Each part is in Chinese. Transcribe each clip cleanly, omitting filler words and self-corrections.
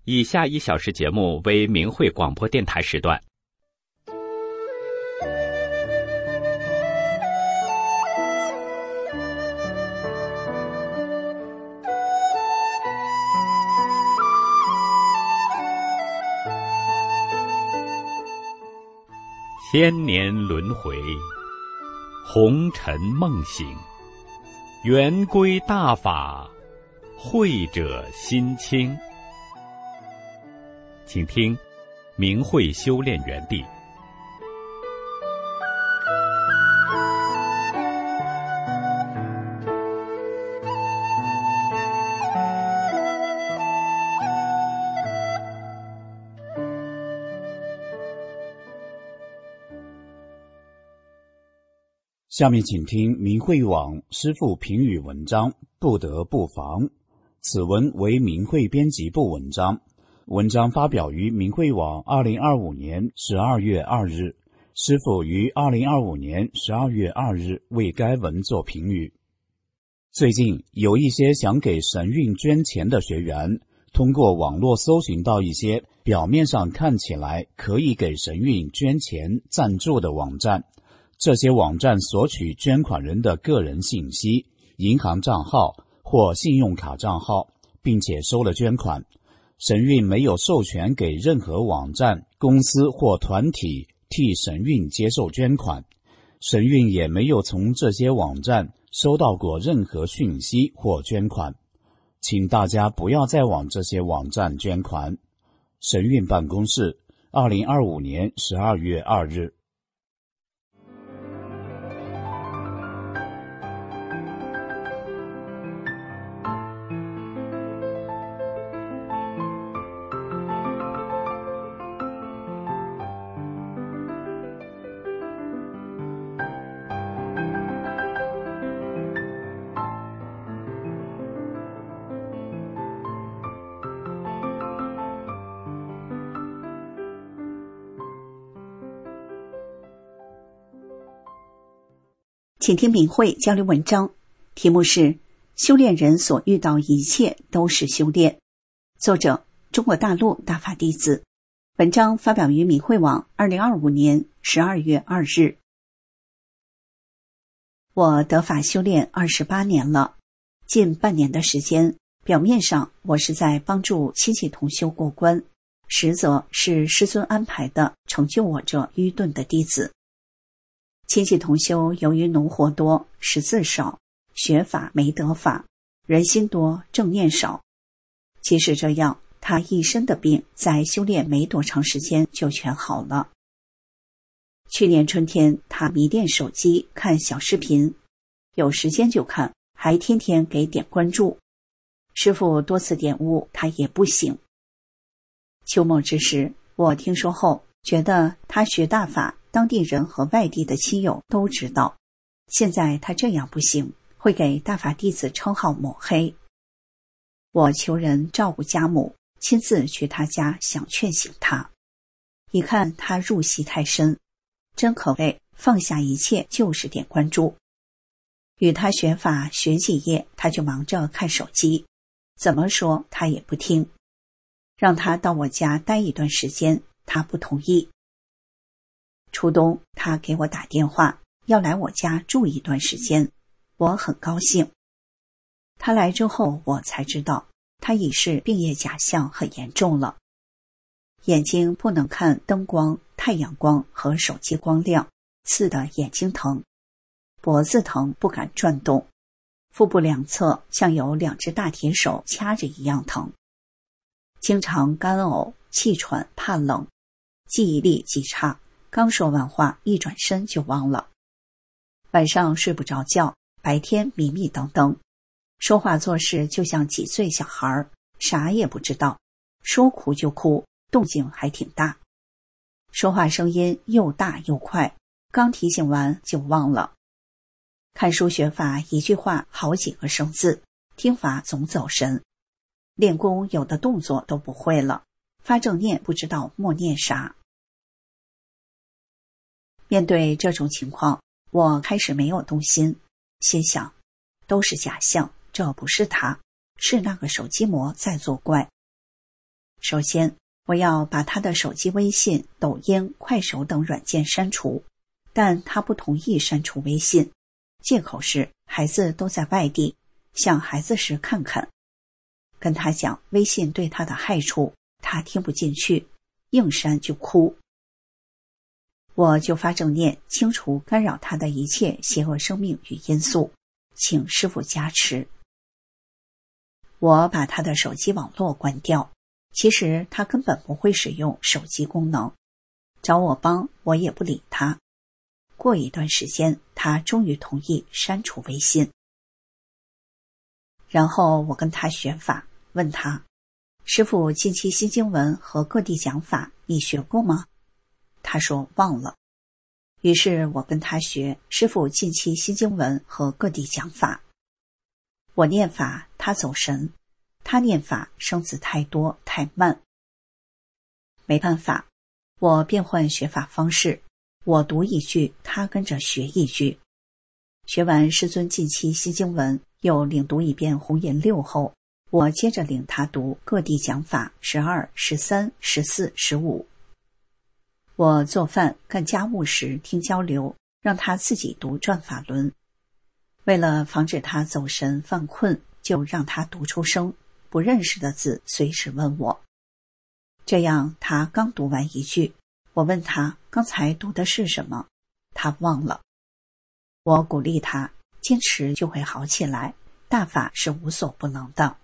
以下1小时节目为明慧广播电台时段。千年轮回，红尘梦醒，圆规大法，慧者心清。请听明慧修炼园地。 下面请听明慧网师父评语文章，不得不防。此文为明慧编辑部文章，文章发表于明慧网2025年12月2日。师父于2025年12月2日为该文作评语。最近有一些想给神韵捐钱的学员，通过网络搜寻到一些表面上看起来可以给神韵捐钱赞助的网站。这些网站索取捐款人的个人信息、银行账号或信用卡账号，并且收了捐款。神韵没有授权给任何网站、公司或团体替神韵接受捐款。神韵也没有从这些网站收到过任何讯息或捐款。请大家不要再往这些网站捐款。神韵办公室2025年12月2日。 请听明慧交流文章，题目是修炼人所遇到一切都是修炼，作者中国大陆大法弟子。文章发表于明慧网2025年12月2日。我得法修炼28年了，近半年的时间，表面上我是在帮助亲戚同修过关，实则是师尊安排的成就我这愚钝的弟子。亲戚同修由于农活多，识字少，学法没得法，人心多，正念少。即使这样，他一身的病在修炼没多长时间就全好了。去年春天，他迷恋手机看小视频，有时间就看，还天天给点关注。师父多次点悟，他也不醒。秋末之时，我听说后，觉得他学大法，当地人和外地的亲友都知道，现在他这样不行，会给大法弟子称号抹黑。我求人照顾家母，亲自去他家想劝醒他。一看他入戏太深，真可谓放下一切就是点关注。与他学法学几页，他就忙着看手机，怎么说他也不听。让他到我家待一段时间，他不同意。初冬，他给我打电话，要来我家住一段时间，我很高兴。他来之后，我才知道他已是病叶假象很严重了，眼睛不能看灯光、太阳光和手机光亮，刺得眼睛疼，脖子疼不敢转动，腹部两侧像有2只大铁手掐着一样疼，经常干呕、气喘、怕冷，记忆力极差，刚说完话一转身就忘了。晚上睡不着觉，白天迷迷瞪瞪，说话做事就像几岁小孩，啥也不知道，说哭就哭，动静还挺大。说话声音又大又快，刚提醒完就忘了。看书学法，一句话好几个生字，听法总走神。练功有的动作都不会了，发正念不知道默念啥。面对这种情况，我开始没有动心，心想都是假象，这不是他，是那个手机膜在作怪。 首先，我要把他的手机微信、抖音、快手等软件删除，但他不同意删除微信，借口是孩子都在外地，想孩子时看看。跟他讲微信对他的害处，他听不进去，硬删就哭。我就发正念，清除干扰他的一切邪恶生命与因素，请师父加持。我把他的手机网络关掉，其实他根本不会使用手机功能，找我帮我也不理他。过一段时间，他终于同意删除微信。然后我跟他学法，问他，师父近期心经文和各地讲法你学过吗？他说忘了。于是我跟他学师父近期心经文和各地讲法。我念法，他走神；他念法，生字太多太慢。没办法，我变换学法方式，我读一句，他跟着学一句。学完师尊近期心经文，又领读一遍红颜六后，我接着领他读各地讲法12、13、14、15。我做饭干家务时听交流，让他自己读转法轮。为了防止他走神犯困，就让他读出声，不认识的字随时问我。这样他刚读完一句，我问他刚才读的是什么，他忘了。我鼓励他坚持就会好起来，大法是无所不能的。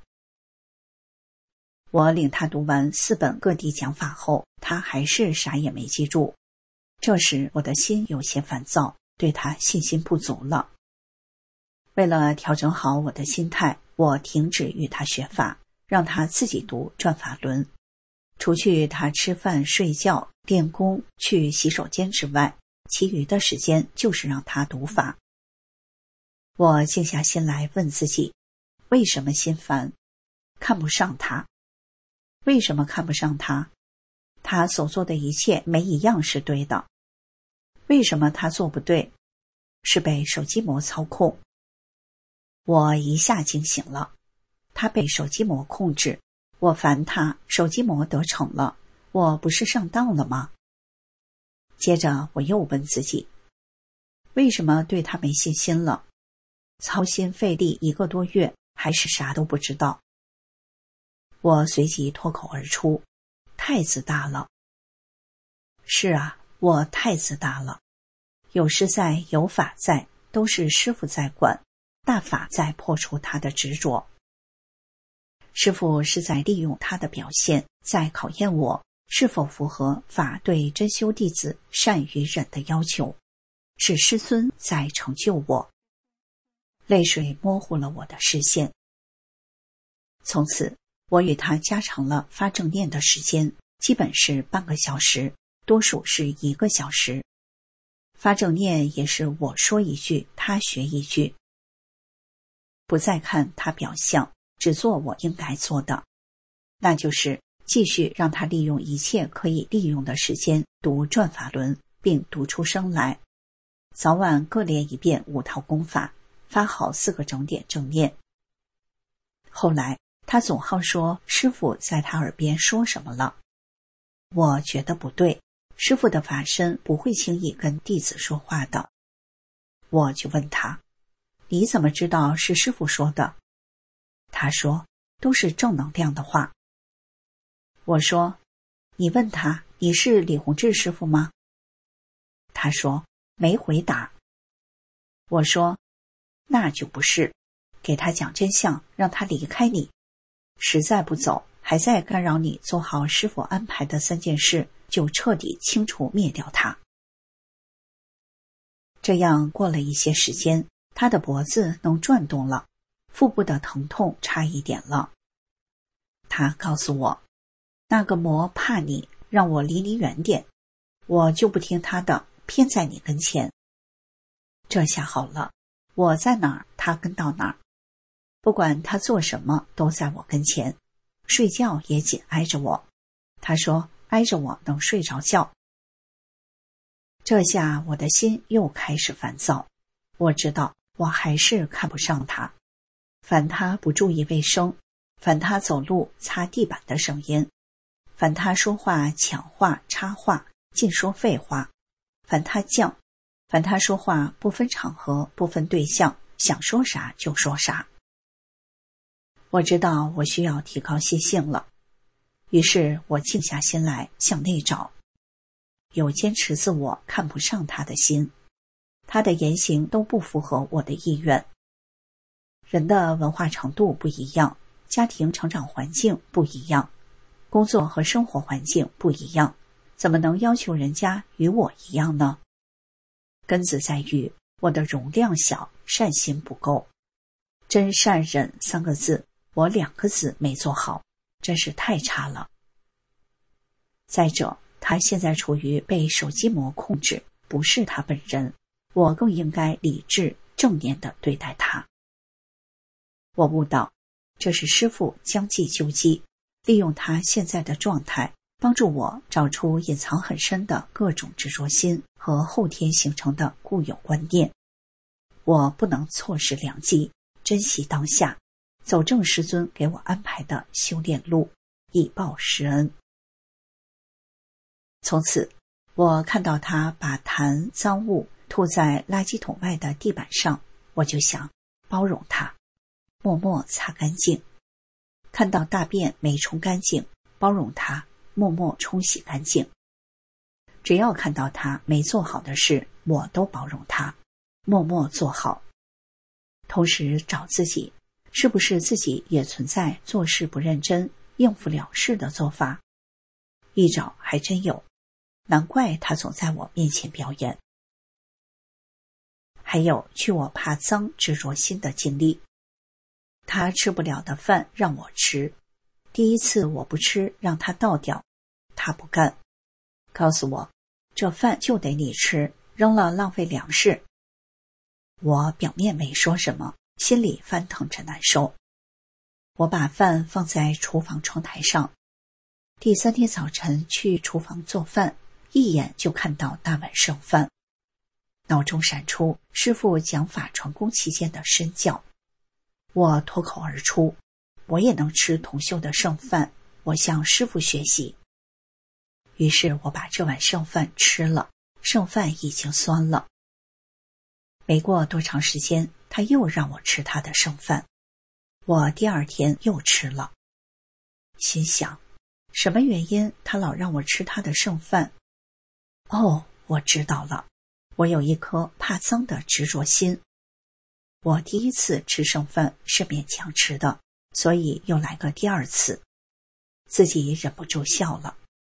我领他读完4本各地讲法后，他还是啥也没记住。这时我的心有些烦躁，对他信心不足了。为了调整好我的心态，我停止与他学法，让他自己读转法轮。除去他吃饭、睡觉、练功、去洗手间之外，其余的时间就是让他读法。我静下心来问自己，为什么心烦？看不上他。为什么看不上他？他所做的一切没一样是对的。为什么他做不对？是被手机魔操控。我一下惊醒了，他被手机魔控制，我烦他，手机魔得逞了，我不是上当了吗？接着我又问自己，为什么对他没信心了？操心费力1个多月，还是啥都不知道。我随即脱口而出，太自大了。是啊，我太自大了。有师在，有法在，都是师父在管，大法在破除他的执着。师父是在利用他的表现，在考验我是否符合法对真修弟子善与忍的要求，是师尊在成就我。泪水模糊了我的视线。从此我与他加长了发正念的时间，基本是半个小时，多数是1个小时。发正念也是我说一句，他学一句。不再看他表象，只做我应该做的，那就是继续让他利用一切可以利用的时间读转法轮，并读出声来。早晚各练一遍5套功法，发好4个整点正念。后来他总好说师父在他耳边说什么了，我觉得不对，师父的法身不会轻易跟弟子说话的。我就问他，你怎么知道是师父说的？他说都是正能量的话。我说，你问他你是李洪志师父吗？他说没回答。我说那就不是，给他讲真相，让他离开你。实在不走，还在干扰你做好师父安排的3件事，就彻底清除灭掉他。这样过了一些时间，他的脖子能转动了，腹部的疼痛差一点了。他告诉我，那个魔怕你，让我离你远点，我就不听他的，偏在你跟前。这下好了，我在哪儿他跟到哪儿，不管他做什么都在我跟前，睡觉也紧挨着我。他说挨着我能睡着觉。这下我的心又开始烦躁，我知道我还是看不上他，烦他不注意卫生，烦他走路擦地板的声音， 凡他说话、抢话、插话，尽说废话；凡他犟，凡他说话不分场合、不分对象，想说啥就说啥。我知道我需要提高心性了，于是我静下心来向内找。有坚持自我看不上他的心，他的言行都不符合我的意愿。人的文化程度不一样，家庭成长环境不一样，工作和生活环境不一样，怎么能要求人家与我一样呢？根子在于我的容量小，善心不够。真善忍3个字，我2个字没做好，真是太差了。再者，他现在处于被手机魔控制，不是他本人，我更应该理智正念地对待他。我悟到，这是师父将计就计，利用他现在的状态，帮助我找出隐藏很深的各种执着心和后天形成的固有观念。我不能错失良机，珍惜当下，走正师尊给我安排的修炼路，以报师恩。从此，我看到他把痰脏物吐在垃圾桶外的地板上，我就想包容他，默默擦干净；看到大便没冲干净，包容他，默默冲洗干净。只要看到他没做好的事，我都包容他，默默做好。同时找自己，是不是自己也存在做事不认真、应付了事的做法？一找还真有，难怪他总在我面前表演。还有去我怕脏执着心的经历，他吃不了的饭让我吃，第一次我不吃让他倒掉，他不干，告诉我这饭就得你吃，扔了浪费粮食。我表面没说什么，心里翻腾着难受。我把饭放在厨房窗台上，第3天早晨去厨房做饭，一眼就看到大碗剩饭，脑中闪出师父讲法传功期间的身教。我脱口而出，我也能吃同修的剩饭，我向师父学习。于是我把这碗剩饭吃了，剩饭已经酸了。没过多长时间，他又让我吃他的剩饭，我第2天又吃了。心想，什么原因他老让我吃他的剩饭？哦，我知道了，我有一颗怕脏的执着心。我第1次吃剩饭是勉强吃的，所以又来个第2次，自己忍不住笑了。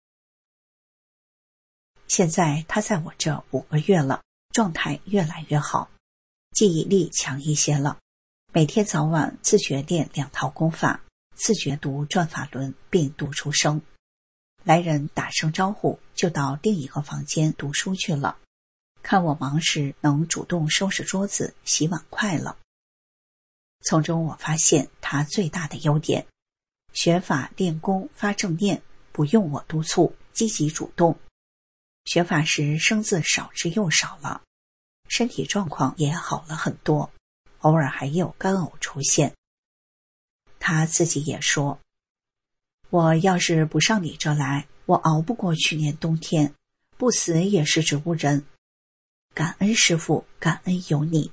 现在他在我这5个月了，状态越来越好，记忆力强一些了，每天早晚自觉练2套功法，自觉读转法轮并读出声。来人打声招呼，就到另一个房间读书去了。看我忙时能主动收拾桌子、洗碗筷了。从中我发现他最大的优点，学法练功发正念，不用我督促，积极主动。学法时生字少之又少了，身体状况也好了很多，偶尔还有干呕出现。他自己也说，我要是不上你这来，我熬不过去年冬天，不死也是植物人。感恩师父，感恩有你。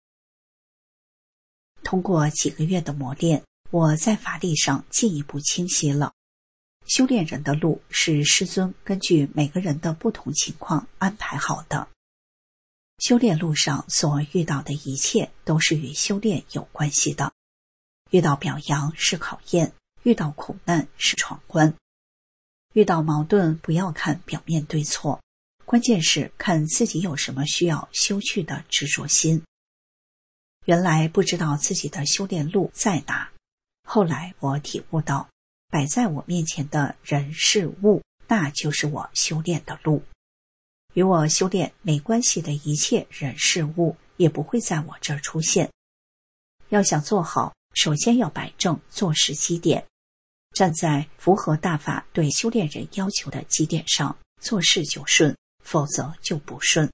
通过几个月的磨练，我在法力上进一步清晰了。修炼人的路是师尊根据每个人的不同情况安排好的。修炼路上所遇到的一切都是与修炼有关系的。遇到表扬是考验，遇到苦难是闯关。遇到矛盾不要看表面对错，关键是看自己有什么需要修去的执着心。原来不知道自己的修炼路在哪，后来我体悟到，摆在我面前的人事物，那就是我修炼的路。与我修炼没关系的一切人事物，也不会在我这儿出现。要想做好，首先要摆正做事基点，站在符合大法对修炼人要求的基点上，做事就顺，否则就不顺。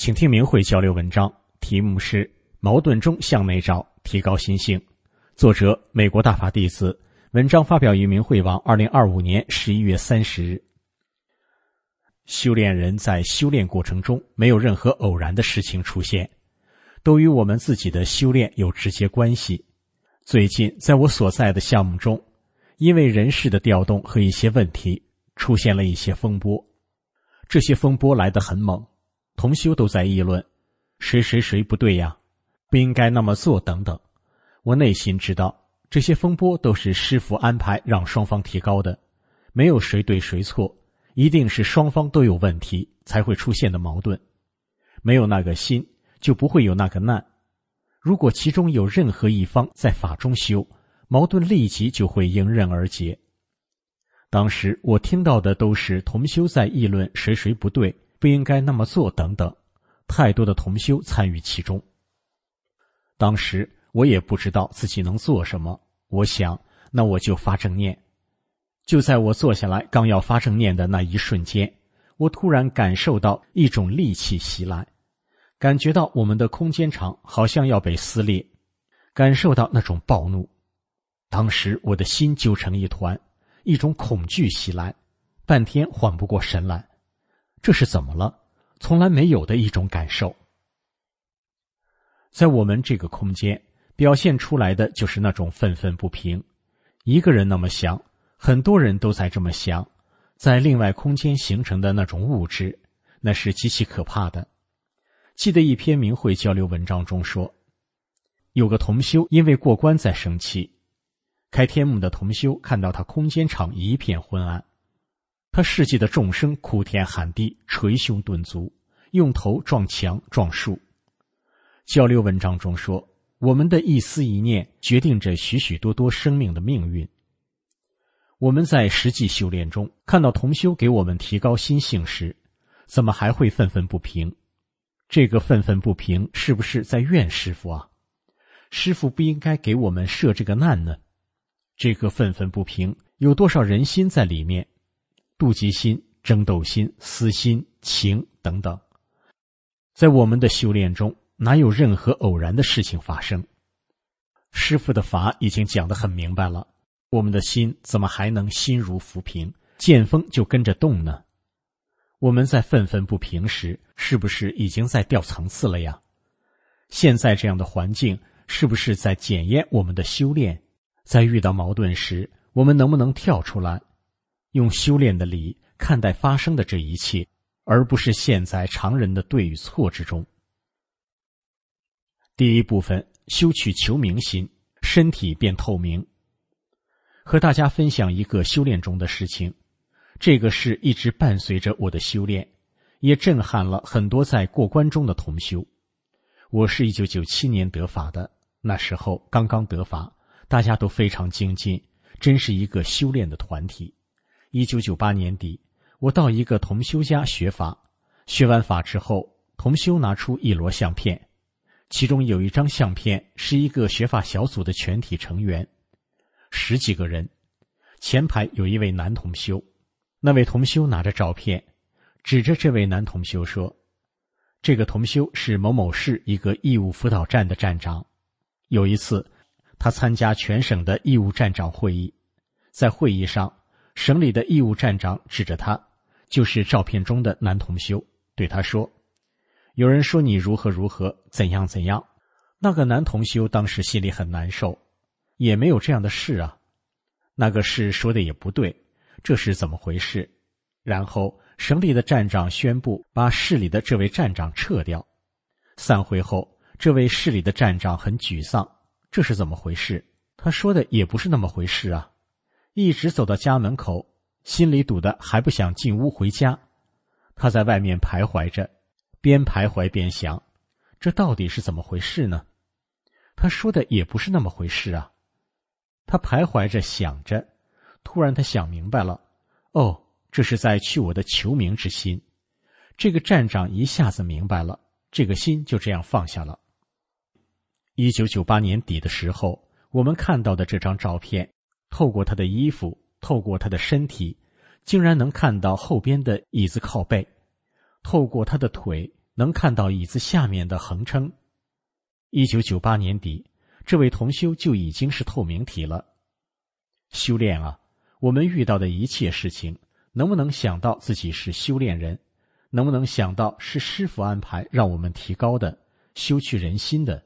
请听明慧交流文章，题目是《矛盾中向内找，提高心性》，作者美国大法弟子，文章发表于明慧网2025年11月30日。修炼人在修炼过程中没有任何偶然的事情出现，都与我们自己的修炼有直接关系。最近在我所在的项目中，因为人事的调动和一些问题，出现了一些风波。这些风波来得很猛，同修都在议论谁不对呀，不应该那么做等等。我内心知道这些风波都是师父安排让双方提高的，没有谁对谁错，一定是双方都有问题才会出现的矛盾。没有那个心，就不会有那个难。如果其中有任何一方在法中修，矛盾立即就会迎刃而解。当时我听到的都是同修在议论谁不对，不应该那么做等等，太多的同修参与其中。当时我也不知道自己能做什么，我想那我就发正念。就在我坐下来刚要发正念的那一瞬间，我突然感受到一种戾气袭来，感觉到我们的空间场好像要被撕裂，感受到那种暴怒。当时我的心揪成一团，一种恐惧袭来，半天缓不过神来。这是怎么了？从来没有的一种感受。在我们这个空间表现出来的就是那种愤愤不平，一个人那么想，很多人都在这么想，在另外空间形成的那种物质，那是极其可怕的。记得一篇明慧交流文章中说，有个同修因为过关在生气，开天幕的同修看到他空间场一片昏暗，他世界的众生哭天喊地，捶胸顿足，用头撞墙撞树。交流文章中说，我们的一思一念决定着许许多多生命的命运。我们在实际修炼中看到同修给我们提高心性时，怎么还会愤愤不平？这个愤愤不平是不是在怨师父啊？师父不应该给我们设这个难呢？这个愤愤不平有多少人心在里面？妒忌心、争斗心、私心、情等等。在我们的修炼中，哪有任何偶然的事情发生？师父的法已经讲得很明白了，我们的心怎么还能心如浮萍，见风就跟着动呢？我们在愤愤不平时，是不是已经在掉层次了呀？现在这样的环境，是不是在检验我们的修炼？在遇到矛盾时，我们能不能跳出来，用修炼的理看待发生的这一切，而不是陷在常人的对与错之中。第一部分，修去求明心，身体变透明。和大家分享一个修炼中的事情，这个事一直伴随着我的修炼，也震撼了很多在过关中的同修。我是1997年得法的，那时候刚刚得法，大家都非常精进，真是一个修炼的团体。1998年底，我到一个同修家学法，学完法之后，同修拿出一摞相片，其中有一张相片是一个学法小组的全体成员，10几个人，前排有一位男同修，那位同修拿着照片，指着这位男同修说，这个同修是某某市一个义务辅导站的站长。有一次他参加全省的义务站长会议，在会议上，省里的义务站长指着他，就是照片中的男同修，对他说，有人说你如何如何，怎样怎样。那个男同修当时心里很难受，也没有这样的事啊，那个事说的也不对，这是怎么回事？然后省里的站长宣布把市里的这位站长撤掉。散会后，这位市里的站长很沮丧，这是怎么回事？他说的也不是那么回事啊。一直走到家门口，心里堵得还不想进屋回家。他在外面徘徊着，边徘徊边想，这到底是怎么回事呢？他说的也不是那么回事啊。他徘徊着想着，突然他想明白了，哦，这是在去我的求名之心。这个站长一下子明白了，这个心就这样放下了。1998年底的时候，我们看到的这张照片，透过他的衣服，透过他的身体，竟然能看到后边的椅子靠背，透过他的腿能看到椅子下面的横称。1998年底，这位同修就已经是透明体了。修炼啊，我们遇到的一切事情，能不能想到自己是修炼人？能不能想到是师父安排让我们提高的，修去人心的？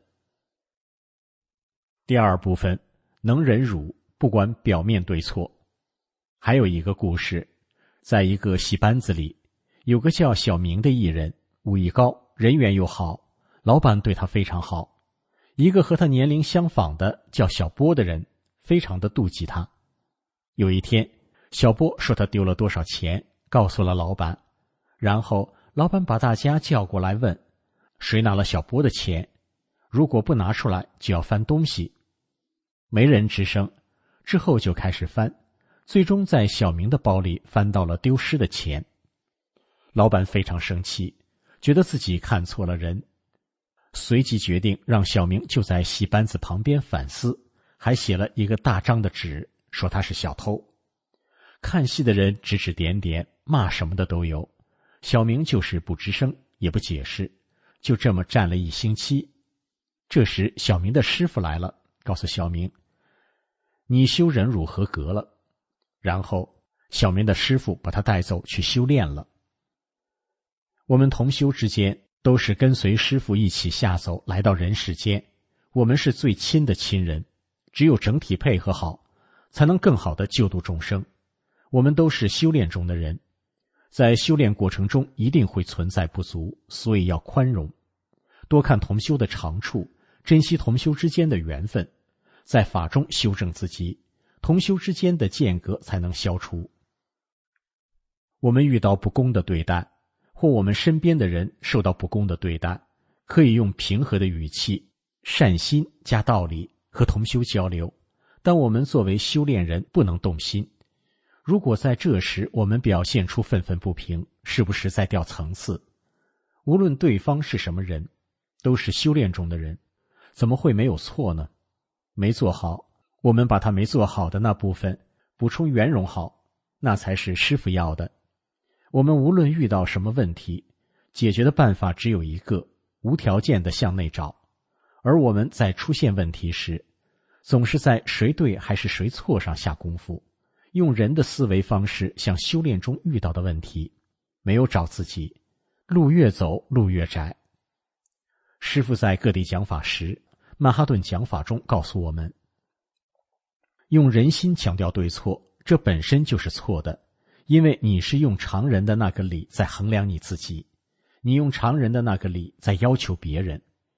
第二部分，能忍辱，不管表面对错。还有一个故事，在一个戏班子里，有个叫小明的艺人，武艺高，人缘又好，老板对他非常好。一个和他年龄相仿的叫小波的人，非常的妒忌他。有一天，小波说他丢了多少钱，告诉了老板，然后老板把大家叫过来问，谁拿了小波的钱？如果不拿出来，就要翻东西。没人吱声，之后就开始翻，最终在小明的包里翻到了丢失的钱。老板非常生气，觉得自己看错了人，随即决定让小明就在戏班子旁边反思，还写了一个大张的纸，说他是小偷。看戏的人指指点点，骂什么的都有，小明就是不吱声，也不解释，就这么站了1星期。这时小明的师父来了，告诉小明，你修忍辱合格了。然后小明的师父把他带走去修炼了。我们同修之间都是跟随师父一起下走来到人世间，我们是最亲的亲人，只有整体配合好，才能更好地救度众生。我们都是修炼中的人，在修炼过程中一定会存在不足，所以要宽容，多看同修的长处，珍惜同修之间的缘分，在法中修正自己，同修之间的间隔才能消除。我们遇到不公的对待，或我们身边的人受到不公的对待，可以用平和的语气、善心加道理和同修交流，但我们作为修炼人不能动心。如果在这时我们表现出愤愤不平，是不是在掉层次？无论对方是什么人，都是修炼中的人，怎么会没有错呢？没做好，我们把他没做好的那部分补充圆融好，那才是师父要的。我们无论遇到什么问题，解决的办法只有一个，无条件的向内找。而我们在出现问题时，总是在谁对还是谁错上下功夫，用人的思维方式向修炼中遇到的问题，没有找自己，路越走路越窄。师父在各地讲法时，曼哈顿讲法中告诉我们，用人心强调对错，这本身就是错的，因为你是用常人的那个理在衡量你自己，你用常人的那个理在要求别人。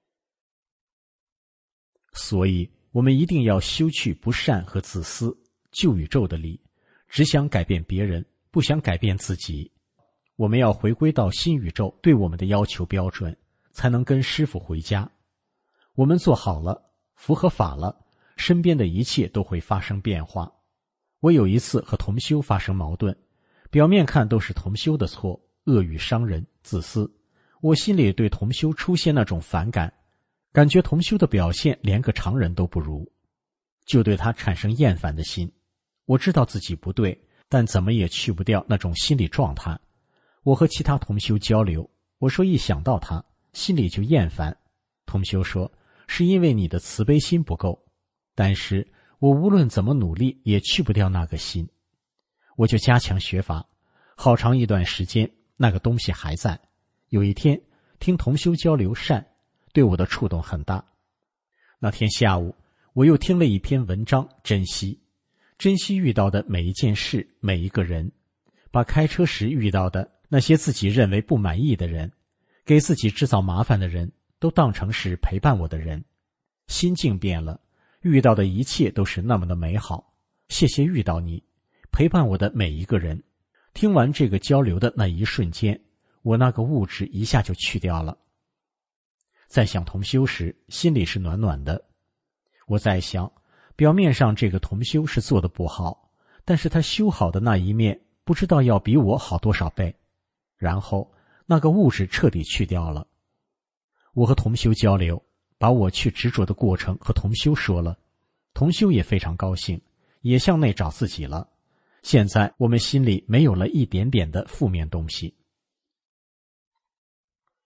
所以我们一定要修去不善和自私，救宇宙的理，只想改变别人，不想改变自己。我们要回归到新宇宙对我们的要求标准，才能跟师父回家。我们做好了，符合法了，身边的一切都会发生变化。我有一次和同修发生矛盾，表面看都是同修的错，恶语伤人，自私。我心里对同修出现那种反感，感觉同修的表现连个常人都不如，就对他产生厌烦的心。我知道自己不对，但怎么也去不掉那种心理状态。我和其他同修交流，我说一想到他，心里就厌烦。同修说，是因为你的慈悲心不够，但是我无论怎么努力也去不掉那个心。我就加强学法，好长一段时间那个东西还在。有一天听同修交流善，对我的触动很大。那天下午我又听了一篇文章，珍惜遇到的每一件事，每一个人，把开车时遇到的那些自己认为不满意的人，给自己制造麻烦的人，都当成是陪伴我的人。心境变了，遇到的一切都是那么的美好。谢谢遇到你，陪伴我的每一个人。听完这个交流的那一瞬间，我那个物质一下就去掉了。在想同修时，心里是暖暖的。我在想，表面上这个同修是做得不好，但是他修好的那一面，不知道要比我好多少倍。然后那个物质彻底去掉了。我和同修交流，把我去执着的过程和同修说了，同修也非常高兴，也向内找自己了。现在我们心里没有了一点点的负面东西。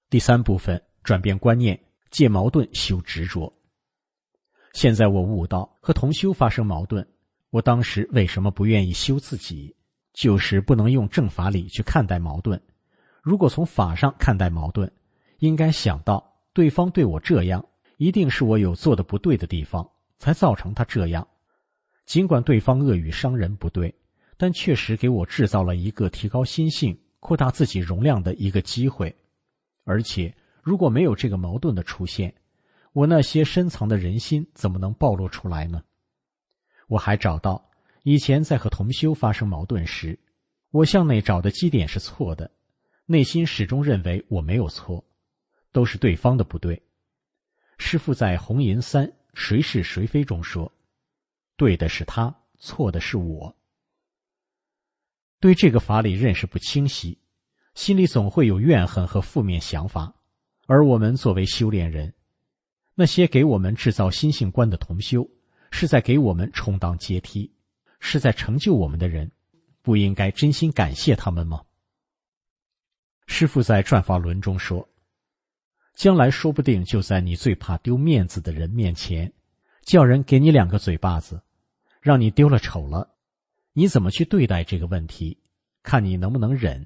第3部分，转变观念，借矛盾修执着。现在我悟到，和同修发生矛盾，我当时为什么不愿意修自己，就是不能用正法理去看待矛盾。如果从法上看待矛盾，应该想到对方对我这样，一定是我有做的不对的地方，才造成他这样。尽管对方恶语伤人不对，但确实给我制造了一个提高心性、扩大自己容量的一个机会。而且如果没有这个矛盾的出现，我那些深藏的人心怎么能暴露出来呢？我还找到以前在和同修发生矛盾时，我向内找的基点是错的，内心始终认为我没有错，都是对方的不对。师父在红银3谁是谁非中说，对的是他，错的是我。对这个法理认识不清晰，心里总会有怨恨和负面想法。而我们作为修炼人，那些给我们制造心性观的同修，是在给我们充当阶梯，是在成就我们的人，不应该真心感谢他们吗？师父在转法轮中说，将来说不定就在你最怕丢面子的人面前，叫人给你2个嘴巴子，让你丢了丑了，你怎么去对待这个问题，看你能不能忍。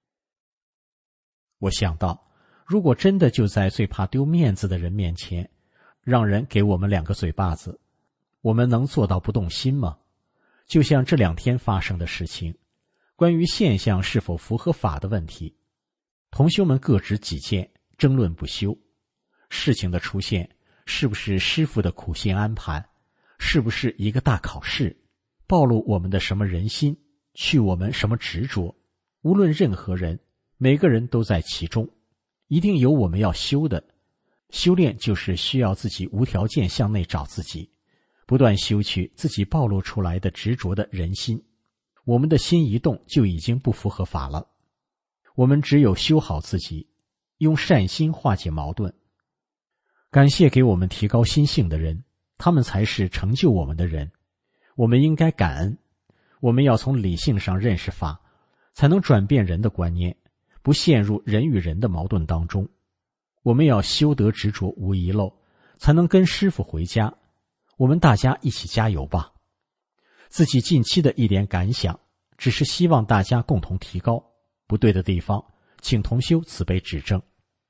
我想到，如果真的就在最怕丢面子的人面前，让人给我们2个嘴巴子，我们能做到不动心吗？就像这2天发生的事情，关于现象是否符合法的问题，同修们各执己见，争论不休。事情的出现，是不是师父的苦心安排？是不是一个大考试？暴露我们的什么人心？去我们什么执着？无论任何人，每个人都在其中，一定有我们要修的。修炼就是需要自己无条件向内找自己，不断修去自己暴露出来的执着的人心。我们的心一动，就已经不符合法了。我们只有修好自己，用善心化解矛盾。感谢给我们提高心性的人，他们才是成就我们的人。我们应该感恩。我们要从理性上认识法，才能转变人的观念，不陷入人与人的矛盾当中。我们要修得执着无遗漏，才能跟师父回家。我们大家一起加油吧。自己近期的一点感想，只是希望大家共同提高，不对的地方，请同修慈悲指正。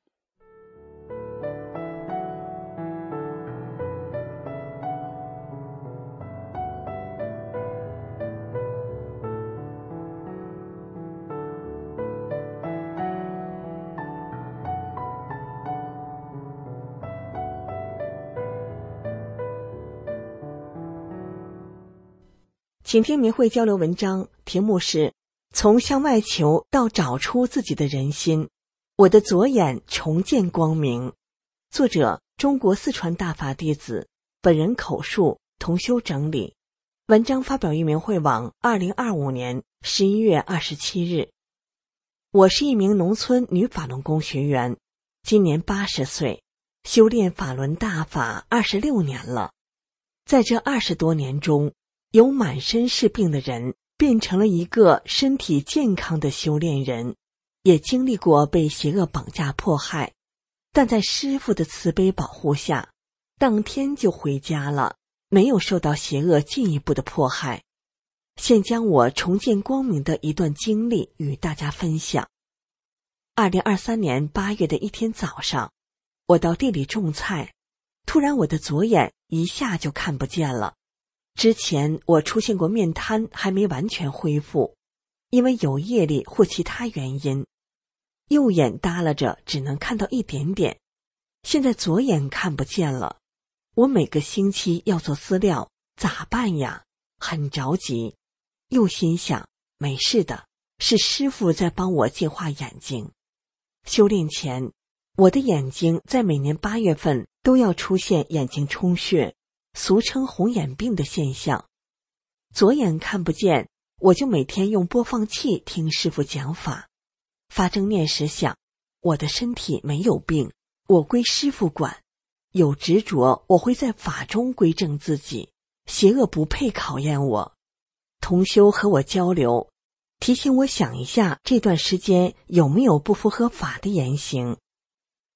请听明慧交流文章，题目是从向外求到找出自己的人心，我的左眼重见光明。作者中国四川大法弟子，本人口述，同修整理。文章发表于明慧网2025年11月27日。我是一名农村女法轮功学员，今年80岁，修炼法轮大法26年了。在这20多年中，由满身是病的人变成了一个身体健康的修炼人，也经历过被邪恶绑架迫害，但在师父的慈悲保护下，当天就回家了，没有受到邪恶进一步的迫害。现将我重见光明的一段经历与大家分享。2023年8月的一天早上，我到地里种菜，突然我的左眼一下就看不见了。之前我出现过面瘫还没完全恢复，因为有业力或其他原因，右眼耷拉着只能看到一点点，现在左眼看不见了。我每个星期要做资料，咋办呀？很着急，又心想没事的，是师父在帮我净化眼睛。修炼前，我的眼睛在每年8月份都要出现眼睛充血，俗称红眼病的现象。左眼看不见，我就每天用播放器听师父讲法。发正念时想，我的身体没有病，我归师父管。有执着，我会在法中归正自己，邪恶不配考验我。同修和我交流，提醒我想一下这段时间有没有不符合法的言行。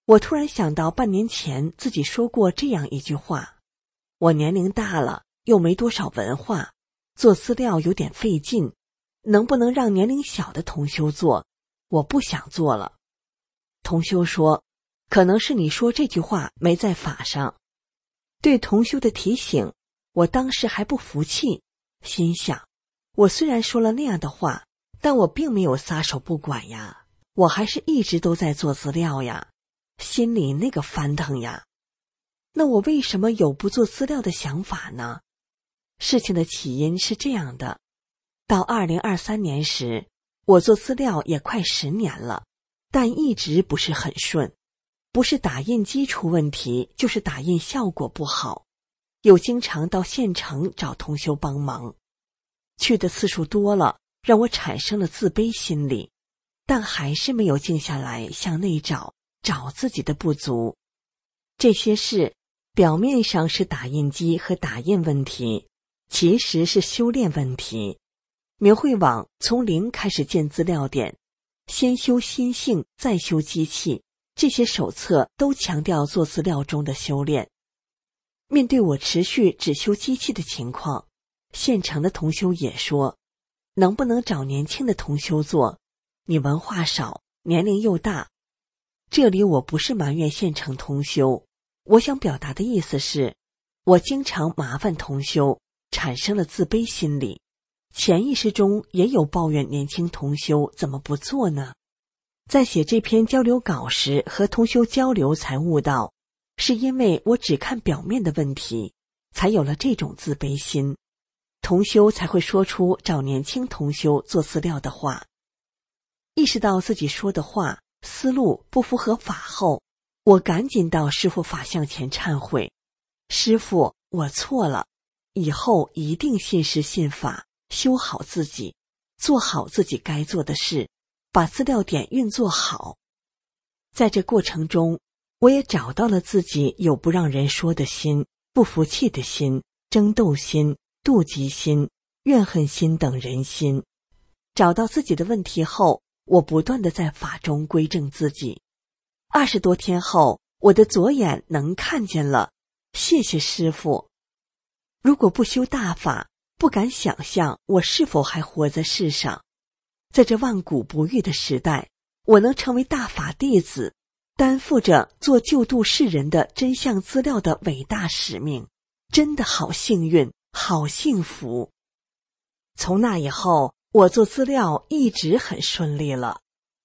我突然想到半年前自己说过这样一句话：我年龄大了，又没多少文化，做资料有点费劲，能不能让年龄小的同修做？我不想做了。同修说，可能是你说这句话没在法上。对同修的提醒，我当时还不服气，心想，我虽然说了那样的话，但我并没有撒手不管呀，我还是一直都在做资料呀，心里那个翻腾呀。那我为什么有不做资料的想法呢？事情的起因是这样的，到2023年时，我做资料也快10年了，但一直不是很顺，不是打印机出问题，就是打印效果不好，又经常到县城找同修帮忙，去的次数多了，让我产生了自卑心理，但还是没有静下来向内找自己的不足。这些事表面上是打印机和打印问题，其实是修炼问题。明慧网从零开始建资料点，先修心性，再修机器，这些手册都强调做资料中的修炼。面对我持续只修机器的情况，县城的同修也说，能不能找年轻的同修做？你文化少，年龄又大。这里我不是埋怨县城同修，我想表达的意思是，我经常麻烦同修，产生了自卑心理，潜意识中也有抱怨年轻同修怎么不做呢？在写这篇交流稿时和同修交流才悟到，是因为我只看表面的问题，才有了这种自卑心，同修才会说出找年轻同修做资料的话。意识到自己说的话思路不符合法后，我赶紧到师父法像前忏悔，师父，我错了，以后一定信师信法，修好自己，做好自己该做的事，把资料点运作好。在这过程中，我也找到了自己有不让人说的心、不服气的心、争斗心、妒忌心、怨恨心等人心。找到自己的问题后，我不断地在法中归正自己。20多天后，我的左眼能看见了，谢谢师父。如果不修大法，不敢想象我是否还活在世上。在这万古不遇的时代，我能成为大法弟子，担负着做救度世人的真相资料的伟大使命，真的好幸运，好幸福。从那以后，我做资料一直很顺利了。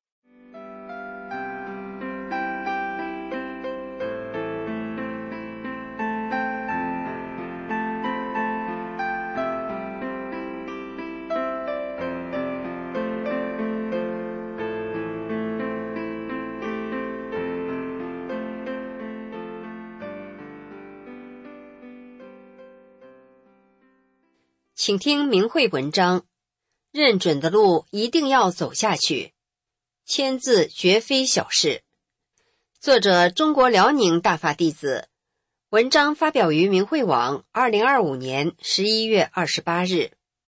请听明慧文章，认准的路一定要走下去，签字绝非小事。作者中国辽宁大法弟子，文章发表于明慧网2025年11月28日。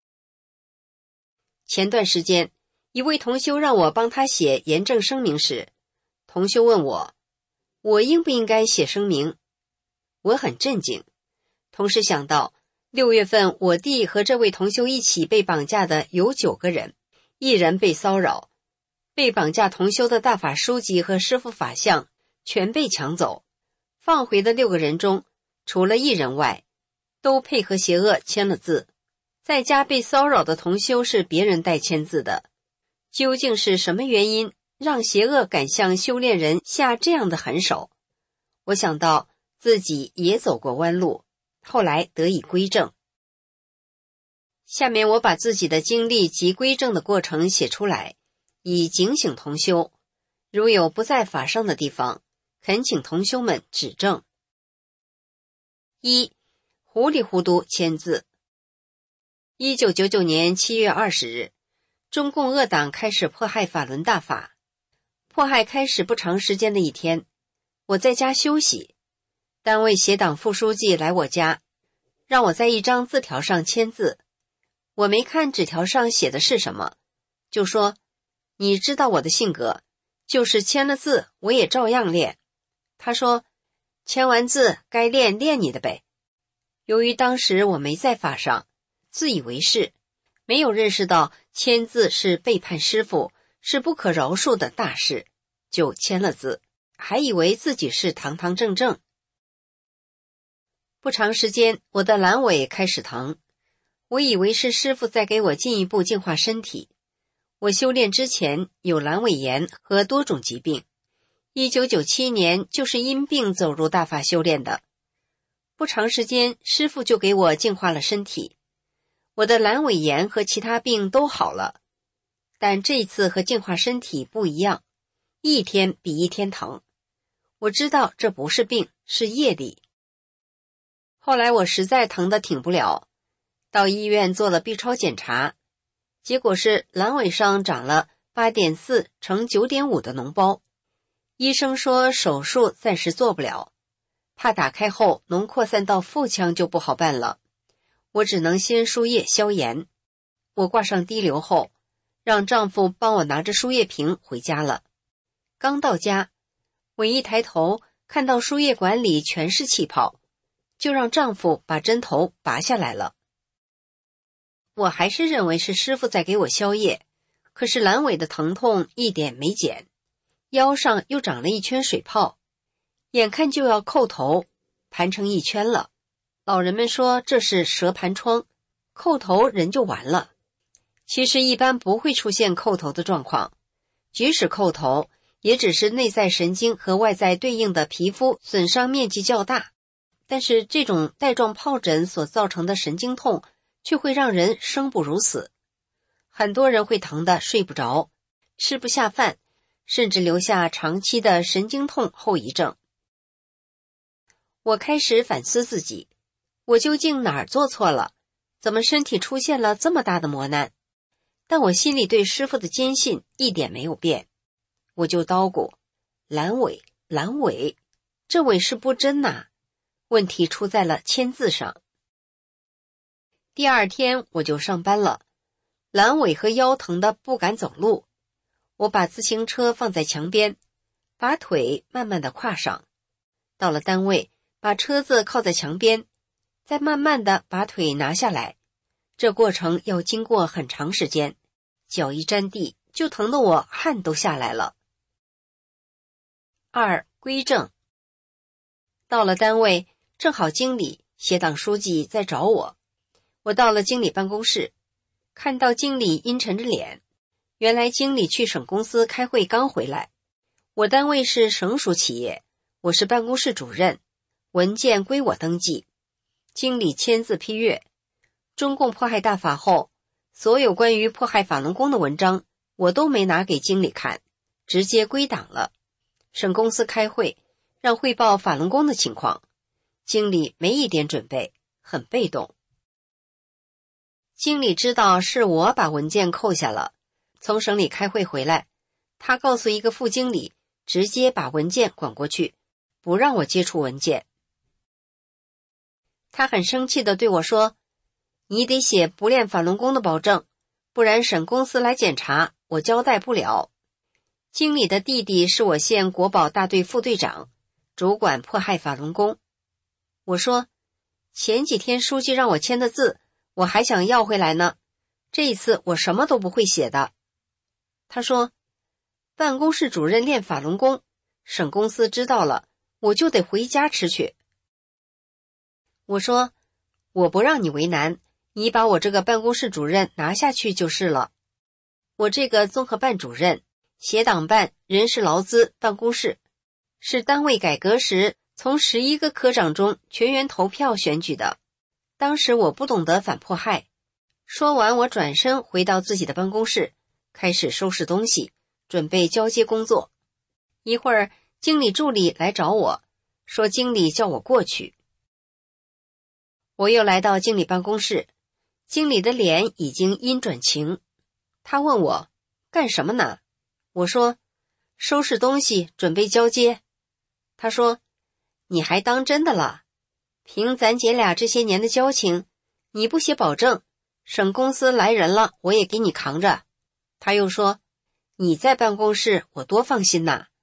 前段时间，一位同修让我帮他写严正声明时，同修问我应不应该写声明？我很震惊，同时想到6月份我弟和这位同修一起被绑架的有9个人，1人被骚扰，被绑架同修的大法书籍和师父法像全被抢走，放回的6个人中，除了1人外，都配合邪恶签了字。在家被骚扰的同修是别人代签字的，究竟是什么原因让邪恶敢向修炼人下这样的狠手？我想到自己也走过弯路，后来得以归正。下面我把自己的经历及归正的过程写出来，以警醒同修，如有不在法上的地方，恳请同修们指正。1. 糊里糊涂签字。1999年7月20日，中共恶党开始迫害法轮大法。迫害开始不长时间的一天，我在家休息，单位协党副书记来我家，让我在一张字条上签字。我没看纸条上写的是什么，就说，你知道我的性格，就是签了字我也照样练， 他说，签完字该练你的呗。由于当时我没在法上，自以为是，没有认识到签字是背叛师父，是不可饶恕的大事，就签了字，还以为自己是堂堂正正。不长时间，我的阑尾开始疼，我以为是师父在给我进一步净化身体。我修炼之前有阑尾炎和多种疾病，1997年就是因病走入大法修炼的。不长时间，师父就给我净化了身体，我的阑尾炎和其他病都好了。但这次和净化身体不一样，一天比一天疼。我知道这不是病，是业力。后来我实在疼得挺不了，到医院做了 B 超检查，结果是阑尾上长了 8.4 乘 9.5 的脓包。医生说手术暂时做不了，怕打开后脓扩散到腹腔就不好办了，我只能先输液消炎。我挂上滴流后，让丈夫帮我拿着输液瓶回家了。刚到家，我一抬头看到输液管里全是气泡，就让丈夫把针头拔下来了。我还是认为是师父在给我消液，可是阑尾的疼痛一点没减，腰上又长了一圈水泡，眼看就要叩头，盘成一圈了。老人们说这是蛇盘疮，叩头人就完了。其实一般不会出现叩头的状况，即使叩头，也只是内在神经和外在对应的皮肤损伤面积较大，但是这种带状疱疹所造成的神经痛却会让人生不如死。很多人会疼得睡不着，吃不下饭，甚至留下长期的神经痛后遗症。我开始反思自己，我究竟哪儿做错了？怎么身体出现了这么大的磨难？但我心里对师父的坚信一点没有变，我就叨咕，阑尾，这尾是不真呐，问题出在了签字上。第二天我就上班了，阑尾和腰疼得不敢走路。我把自行车放在墙边，把腿慢慢地跨上，到了单位，把车子靠在墙边，再慢慢地把腿拿下来。这过程要经过很长时间，脚一沾地就疼得我汗都下来了。2. 归正。到了单位，正好经理、协党书记在找我。我到了经理办公室，看到经理阴沉着脸，原来经理去省公司开会刚回来。我单位是省属企业，我是办公室主任，文件归我登记，经理签字批阅。中共迫害大法后，所有关于迫害法轮功的文章我都没拿给经理看，直接归党了。省公司开会，让汇报法轮功的情况，经理没一点准备，很被动。经理知道是我把文件扣下了，从省里开会回来，他告诉一个副经理，直接把文件管过去，不让我接触文件。他很生气地对我说，你得写不练法轮功的保证，不然省公司来检查，我交代不了。经理的弟弟是我县国保大队副队长，主管迫害法轮功。我说，前几天书记让我签的字，我还想要回来呢，这一次我什么都不会写的。他说，办公室主任练法轮功，省公司知道了，我就得回家吃去。我说，我不让你为难，你把我这个办公室主任拿下去就是了。我这个综合办主任，协党办人事劳资办公室，是单位改革时从11个科长中全员投票选举的。当时我不懂得反迫害。说完，我转身回到自己的办公室，开始收拾东西，准备交接工作。一会儿，经理助理来找我，说经理叫我过去。我又来到经理办公室，经理的脸已经阴转晴。他问我，干什么呢？我说，收拾东西，准备交接。他说，你还当真的了？凭咱姐俩这些年的交情，你不写保证，省公司来人了，我也给你扛着。他又说，你在办公室我多放心呐，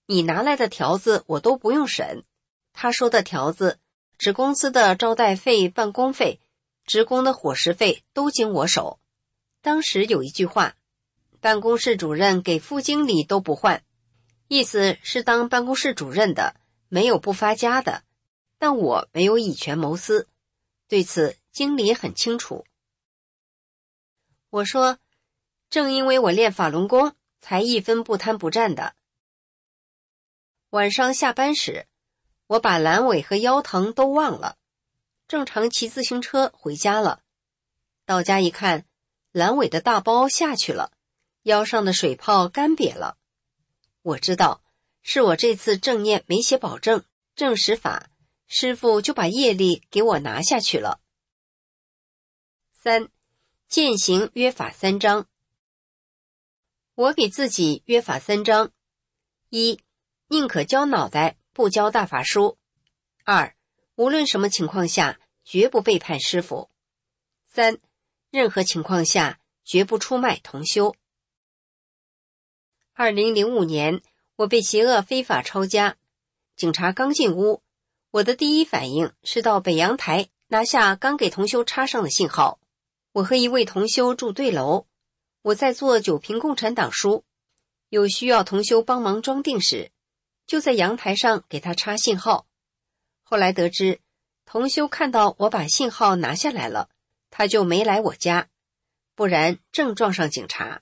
你拿来的条子我都不用审。他说的条子，指公司的招待费、办公费、职工的伙食费都经我手。当时有一句话，办公室主任给副经理都不换，意思是当办公室主任的没有不发家的，但我没有以权谋私，对此经理很清楚。我说，正因为我练法轮功，才一分不贪不占的。晚上下班时，我把阑尾和腰疼都忘了，正常骑自行车回家了。到家一看，阑尾的大包下去了，腰上的水泡干瘪了。我知道是我这次正念没写保证正实法，师父就把业力给我拿下去了。3. 践行约法3章。我给自己约法3章： 1. 宁可交脑袋不交大法书。 2. 无论什么情况下绝不背叛师父。 3. 任何情况下绝不出卖同修。2005年，我被邪恶非法抄家，警察刚进屋，我的第一反应是到北阳台拿下刚给同修插上的信号。我和一位同修住对楼，我在做9瓶共产党书，有需要同修帮忙装订时，就在阳台上给他插信号。后来得知，同修看到我把信号拿下来了，他就没来我家，不然正撞上警察。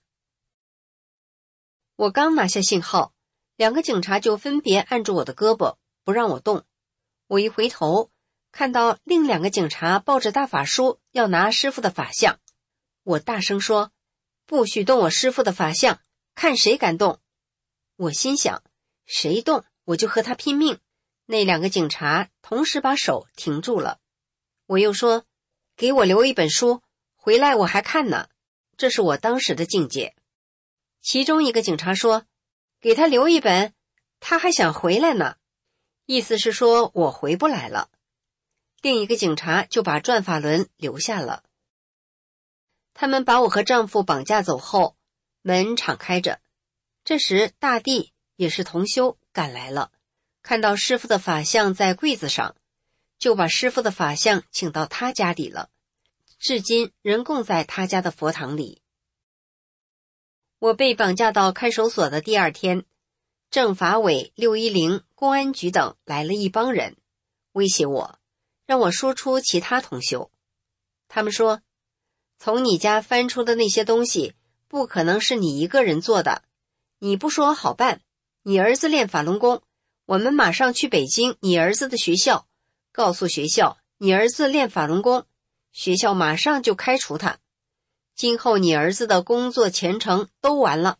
我刚拿下信号，2个警察就分别按住我的胳膊，不让我动。我一回头，看到另2个警察抱着大法书要拿师父的法相。我大声说，不许动我师父的法相，看谁敢动。我心想，谁动我就和他拼命。那2个警察同时把手停住了。我又说，给我留一本书，回来我还看呢。这是我当时的境界。其中一个警察说，给他留一本，他还想回来呢，意思是说我回不来了。另一个警察就把转法轮留下了。他们把我和丈夫绑架走后，门敞开着。这时大地也是同修赶来了，看到师父的法相在柜子上，就把师父的法相请到他家里了，至今仍供在他家的佛堂里。我被绑架到看守所的第2天，政法委、610、公安局等来了一帮人，威胁我，让我说出其他同修。他们说，从你家翻出的那些东西，不可能是你一个人做的，你不说好办，你儿子练法轮功，我们马上去北京你儿子的学校，告诉学校你儿子练法轮功，学校马上就开除他，今后你儿子的工作前程都完了。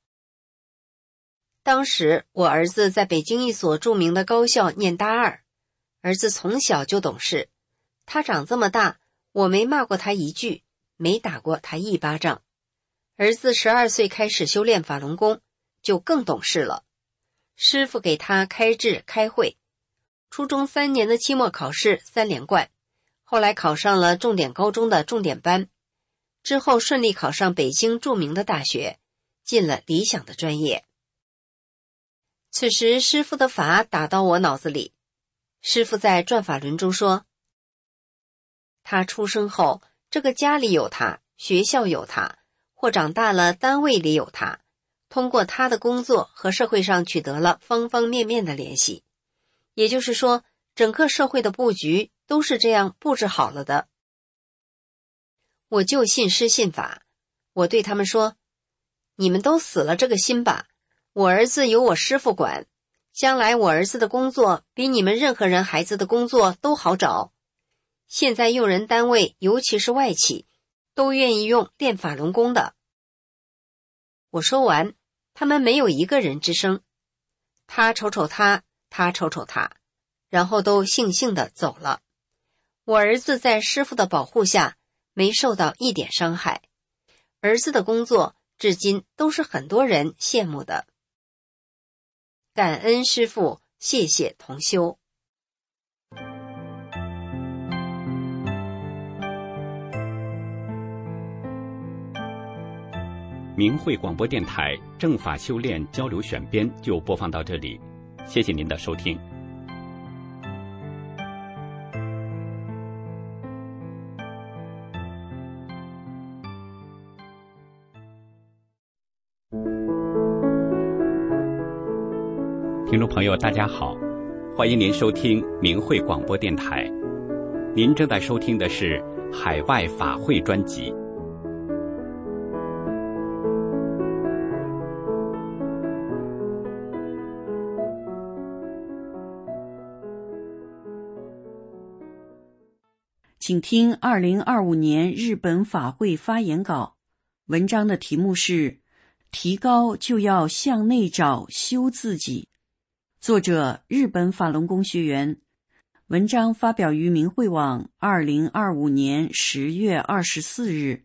当时我儿子在北京一所著名的高校念大2，儿子从小就懂事，他长这么大，我没骂过他一句，没打过他一巴掌。儿子12岁开始修炼法轮功，就更懂事了。师父给他开智开会，初中3年的期末考试3连冠，后来考上了重点高中的重点班，之后顺利考上北京著名的大学，进了理想的专业。此时师父的法打到我脑子里。师父在转法轮中说，他出生后，这个家里有他，学校有他，或长大了单位里有他，通过他的工作和社会上取得了方方面面的联系。也就是说，整个社会的布局都是这样布置好了的。我就信师信法，我对他们说，你们都死了这个心吧，我儿子由我师父管，将来我儿子的工作比你们任何人孩子的工作都好找。现在用人单位，尤其是外企，都愿意用练法轮功的。我说完，他们没有一个人吱声，他瞅瞅他，他瞅瞅他，然后都悻悻地走了。我儿子在师父的保护下，没受到一点伤害。儿子的工作至今都是很多人羡慕的。感恩师父，谢谢同修。 明慧广播电台正法修炼交流选编就播放到这里，谢谢您的收听。听众朋友，大家好，欢迎您收听明慧广播电台。您正在收听的是海外法会专辑。 请听2025年日本法会发言稿，文章的题目是提高就要向内找修自己，作者日本法轮功学员，文章发表于明慧网2025年10月24日。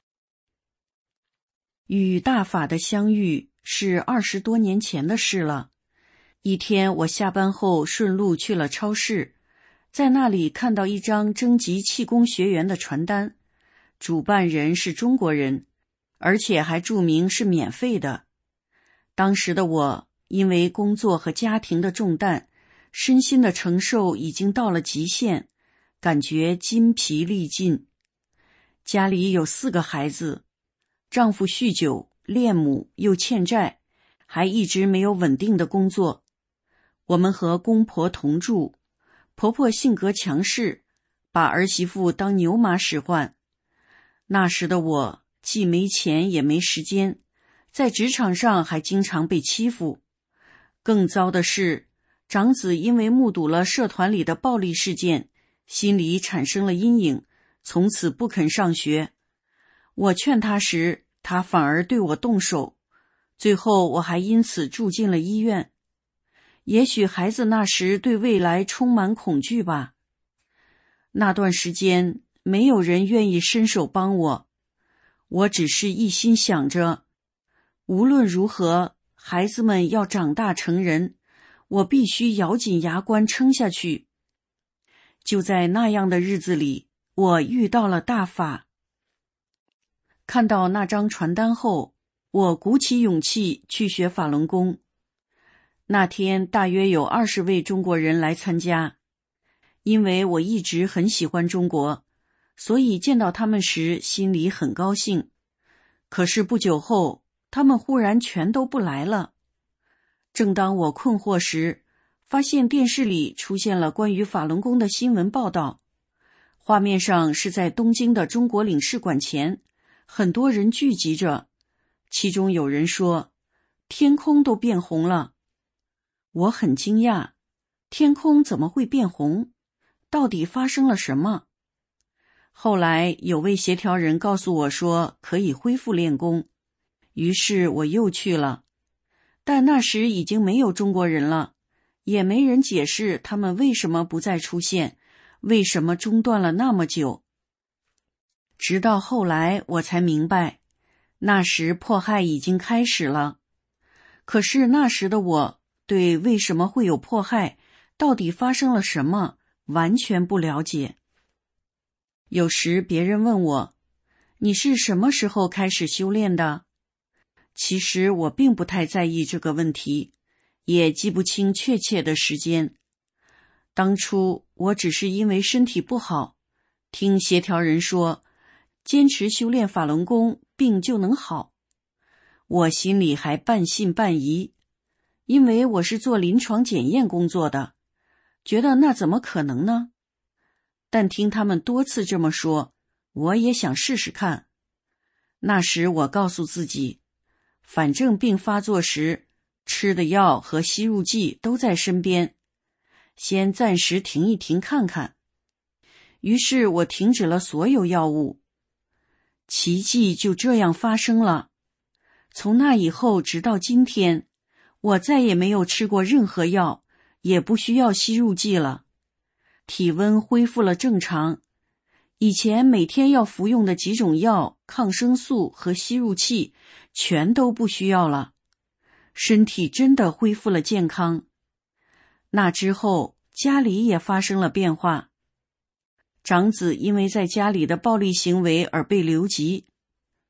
与大法的相遇是20多年前的事了。一天我下班后顺路去了超市，在那里看到一张征集气功学员的传单，主办人是中国人，而且还注明是免费的。当时的我因为工作和家庭的重担，身心的承受已经到了极限，感觉筋疲力尽。家里有4个孩子，丈夫酗酒、恋母又欠债，还一直没有稳定的工作。我们和公婆同住，婆婆性格强势，把儿媳妇当牛马使唤。那时的我既没钱也没时间，在职场上还经常被欺负。更糟的是，长子因为目睹了社团里的暴力事件，心里产生了阴影，从此不肯上学。我劝他时，他反而对我动手，最后我还因此住进了医院。也许孩子那时对未来充满恐惧吧。那段时间，没有人愿意伸手帮我，我只是一心想着，无论如何，孩子们要长大成人，我必须咬紧牙关撑下去。就在那样的日子里，我遇到了大法。看到那张传单后，我鼓起勇气去学法轮功。那天大约有20位中国人来参加。因为我一直很喜欢中国，所以见到他们时心里很高兴。可是不久后，他们忽然全都不来了。正当我困惑时，发现电视里出现了关于法轮功的新闻报道。画面上是在东京的中国领事馆前，很多人聚集着，其中有人说，天空都变红了。我很惊讶，天空怎么会变红？到底发生了什么？后来有位协调人告诉我说可以恢复练功，于是我又去了。但那时已经没有中国人了，也没人解释他们为什么不再出现，为什么中断了那么久。直到后来我才明白，那时迫害已经开始了。可是那时的我对为什么会有迫害，到底发生了什么，完全不了解。有时别人问我，你是什么时候开始修炼的？其实我并不太在意这个问题，也记不清确切的时间。当初我只是因为身体不好，听协调人说，坚持修炼法轮功，病就能好。我心里还半信半疑，因为我是做临床检验工作的，觉得那怎么可能呢？但听他们多次这么说，我也想试试看。那时我告诉自己，反正病发作时，吃的药和吸入剂都在身边，先暂时停一停看看。于是我停止了所有药物。奇迹就这样发生了。从那以后直到今天，我再也没有吃过任何药，也不需要吸入剂了。体温恢复了正常，以前每天要服用的几种药、抗生素和吸入器全都不需要了，身体真的恢复了健康。那之后，家里也发生了变化。长子因为在家里的暴力行为而被留级，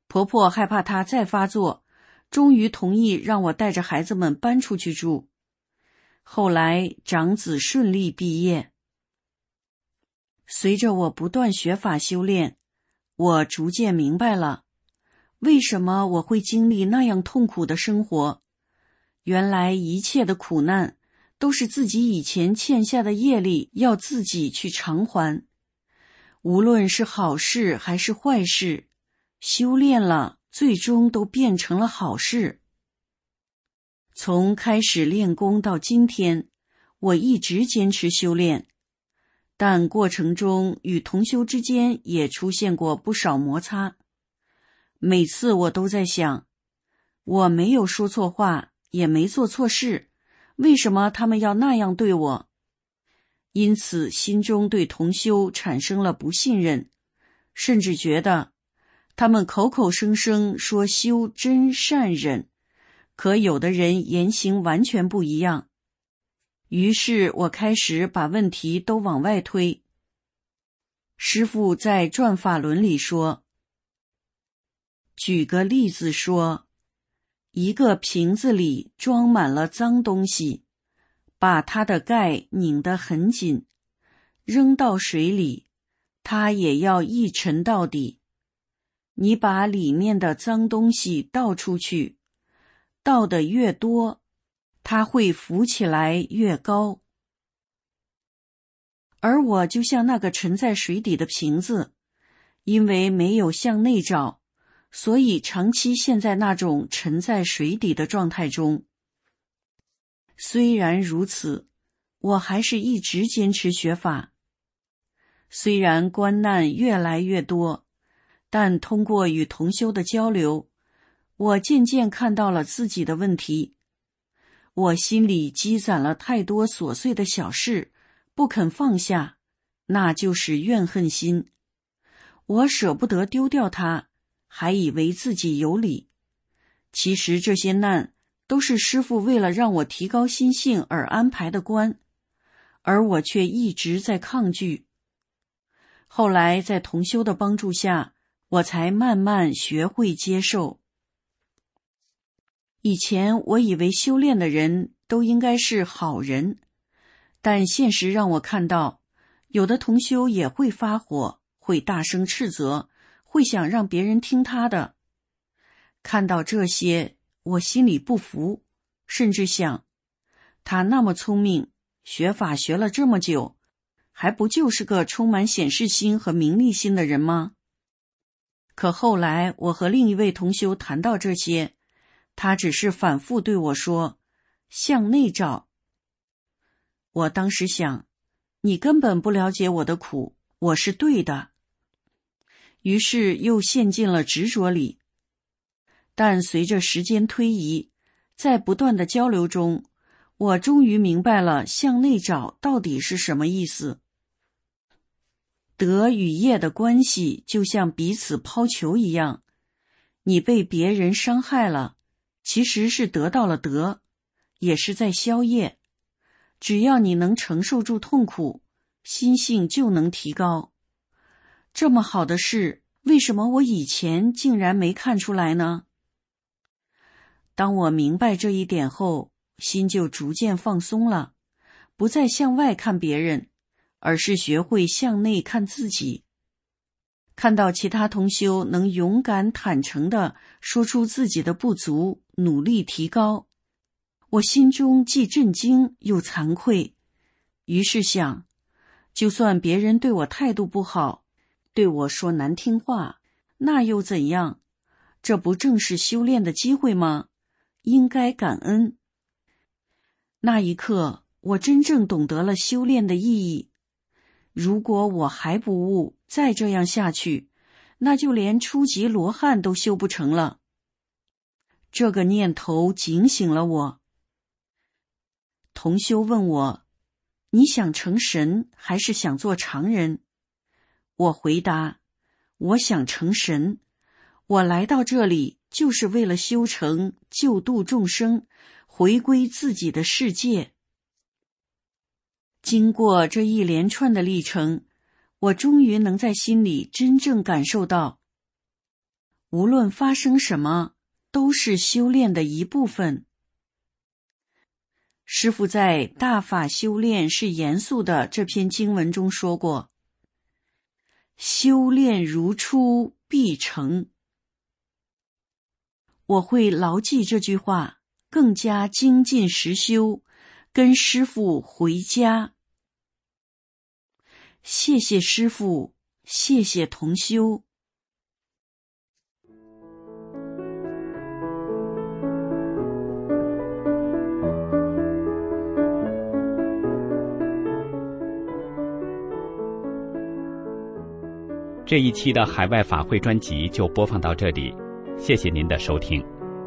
婆婆害怕她再发作，终于同意让我带着孩子们搬出去住。后来长子顺利毕业。随着我不断学法修炼，我逐渐明白了，为什么我会经历那样痛苦的生活。原来一切的苦难都是自己以前欠下的业力要自己去偿还。无论是好事还是坏事，修炼了，最终都变成了好事。从开始练功到今天，我一直坚持修炼，但过程中与同修之间也出现过不少摩擦。每次我都在想，我没有说错话，也没做错事，为什么他们要那样对我？因此心中对同修产生了不信任，甚至觉得他们口口声声说修真善忍，可有的人言行完全不一样。于是我开始把问题都往外推。师父在《转法轮》里说，举个例子说，一个瓶子里装满了脏东西，把它的盖拧得很紧，扔到水里，它也要一沉到底。你把里面的脏东西倒出去，倒得越多，它会浮起来越高。而我就像那个沉在水底的瓶子，因为没有向内找，所以长期陷在那种沉在水底的状态中。虽然如此，我还是一直坚持学法。虽然关难越来越多，但通过与同修的交流，我渐渐看到了自己的问题。我心里积攒了太多琐碎的小事，不肯放下，那就是怨恨心。我舍不得丢掉它，还以为自己有理。其实这些难都是师父为了让我提高心性而安排的关，而我却一直在抗拒。后来在同修的帮助下，我才慢慢学会接受。以前我以为修炼的人都应该是好人，但现实让我看到，有的同修也会发火，会大声斥责，会想让别人听他的。看到这些，我心里不服，甚至想，他那么聪明，学法学了这么久，还不就是个充满显示心和名利心的人吗？可后来我和另一位同修谈到这些，他只是反复对我说，向内找。我当时想，你根本不了解我的苦，我是对的。于是又陷进了执着里。但随着时间推移，在不断的交流中，我终于明白了向内找到底是什么意思。德与业的关系就像彼此抛球一样，你被别人伤害了，其实是得到了德，也是在消业。只要你能承受住痛苦，心性就能提高。这么好的事，为什么我以前竟然没看出来呢？当我明白这一点后，心就逐渐放松了，不再向外看别人，而是学会向内看自己。看到其他同修能勇敢坦诚地说出自己的不足，努力提高，我心中既震惊又惭愧。于是想，就算别人对我态度不好，对我说难听话，那又怎样？这不正是修炼的机会吗？应该感恩。那一刻，我真正懂得了修炼的意义。如果我还不悟，再这样下去，那就连初级罗汉都修不成了。这个念头警醒了我。同修问我，你想成神还是想做常人？我回答，我想成神。我来到这里就是为了修成，救度众生，回归自己的世界。经过这一连串的历程，我终于能在心里真正感受到， 无论发生什么，都是修炼的一部分。师父在《大法修炼是严肃的》这篇经文中说过，修炼如初必成。我会牢记这句话，更加精进实修，跟师父回家。谢谢师父，谢谢同修。 这一期的海外法会专辑就播放到这里，谢谢您的收听。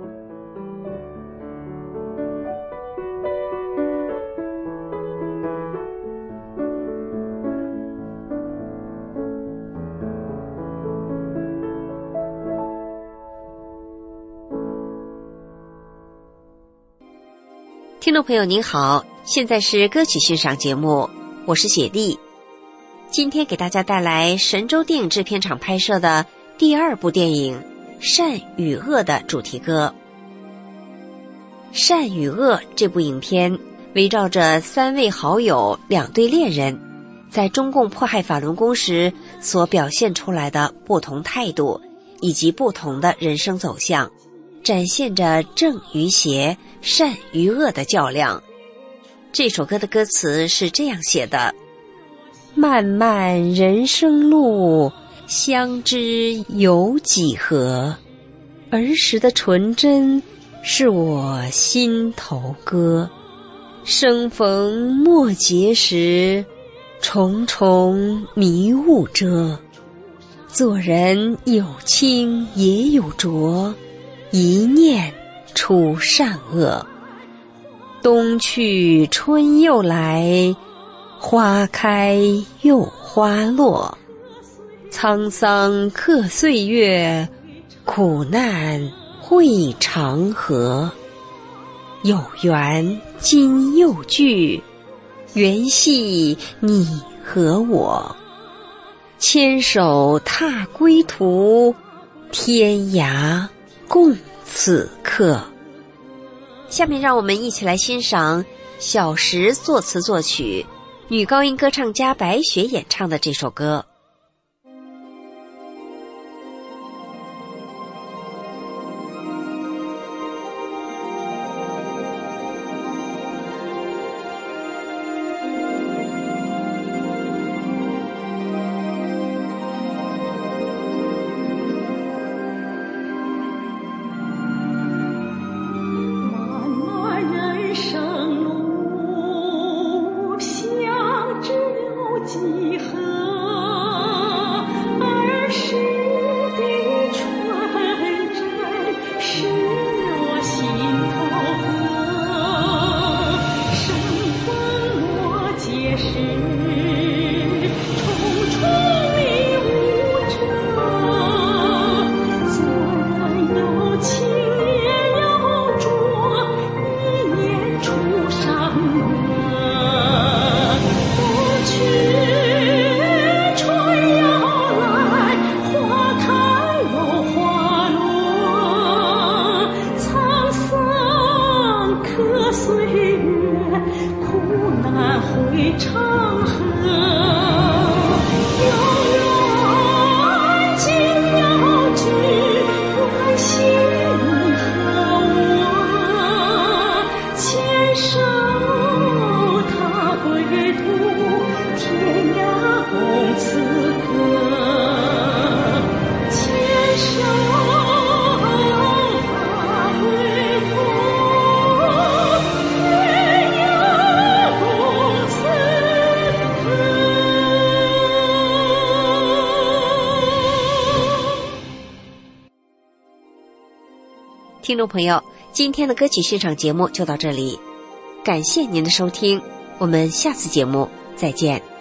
听众朋友您好，现在是歌曲欣赏节目，我是雪莉。今天给大家带来神州电影制片厂拍摄的第2部电影《善与恶》的主题歌。《善与恶》这部影片围绕着3位好友2对恋人在中共迫害法轮功时所表现出来的不同态度以及不同的人生走向，展现着正与邪、善与恶的较量。这首歌的歌词是这样写的：漫漫人生路，相知有几何？儿时的纯真是我心头歌。生逢莫结时，重重迷雾遮。做人有清也有浊，一念出善恶。冬去春又来，花开又花落。沧桑刻岁月，苦难会长河。有缘今又聚，缘系你和我。牵手踏归途，天涯共此刻。下面让我们一起来欣赏小石作词作曲，女高音歌唱家白雪演唱的这首歌。听众朋友，今天的歌曲欣赏节目就到这里，感谢您的收听，我们下次节目再见。